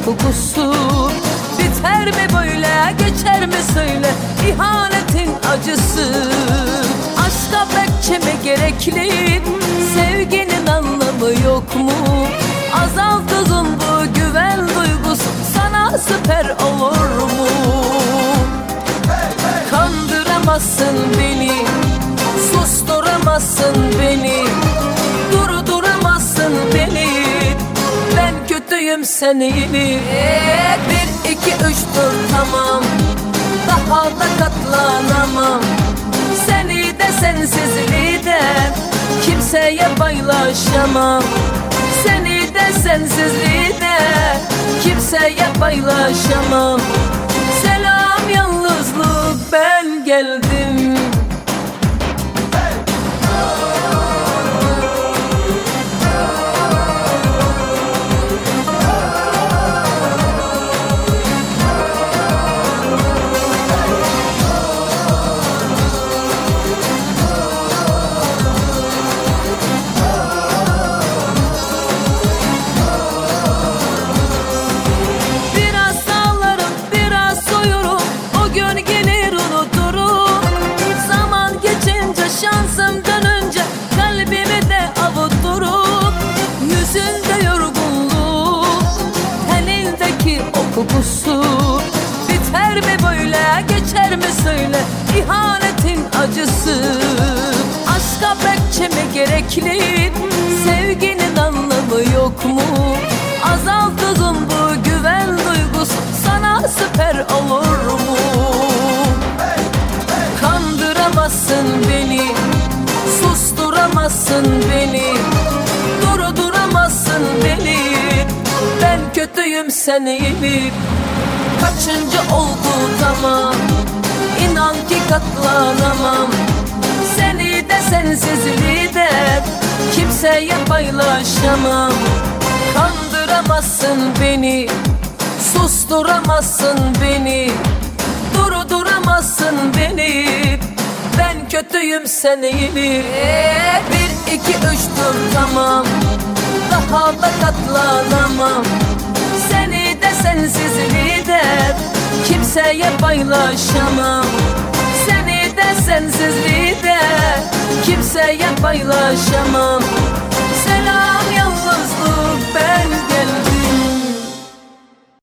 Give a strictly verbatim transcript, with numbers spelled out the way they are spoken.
kokusu. Biter mi böyle, geçer mi söyle ihanetin acısı. Aşka bekçe mi gerekli, sevginin anlamı yok mu? Azaldığın bu güven duygusu sana süper olur mu? Kandıramazsın beni, susturamazsın beni, durduramazsın beni. Ben kötüyüm, sen iyi. Bir, iki, üç, dur tamam, daha da katlanamam. Seni de sensizliği de kimseye paylaşamam. Seni de sensizliği de kimseye paylaşamam. Selam yalnızlık, ben geldim. Şansımdan önce kalbimi de avutturup, yüzünde yorgunluk, tenindeki o kokusu. Biter mi böyle, geçer mi söyle ihanetin acısı. Aşka bekçe mi gerekli, sevginin anlamı yok mu? Azaldığın bu güven duygusu sana süper olur mu? Kandıramazsın beni, susturamazsın beni, durduramazsın beni. Ben kötüyüm, sen iyi. Kaçıncı oldu tamam, İnan ki katlanamam. Seni de sensizliği de kimseye paylaşamam. Kandıramazsın beni, susturamazsın beni, durduramazsın beni. Ben kötüyüm, sen iyi. Bir, iki, üç, dur tamam, daha da katlanamam. Seni de sensizliği de kimseye paylaşamam. Seni de sensizliği de kimseye paylaşamam. Selam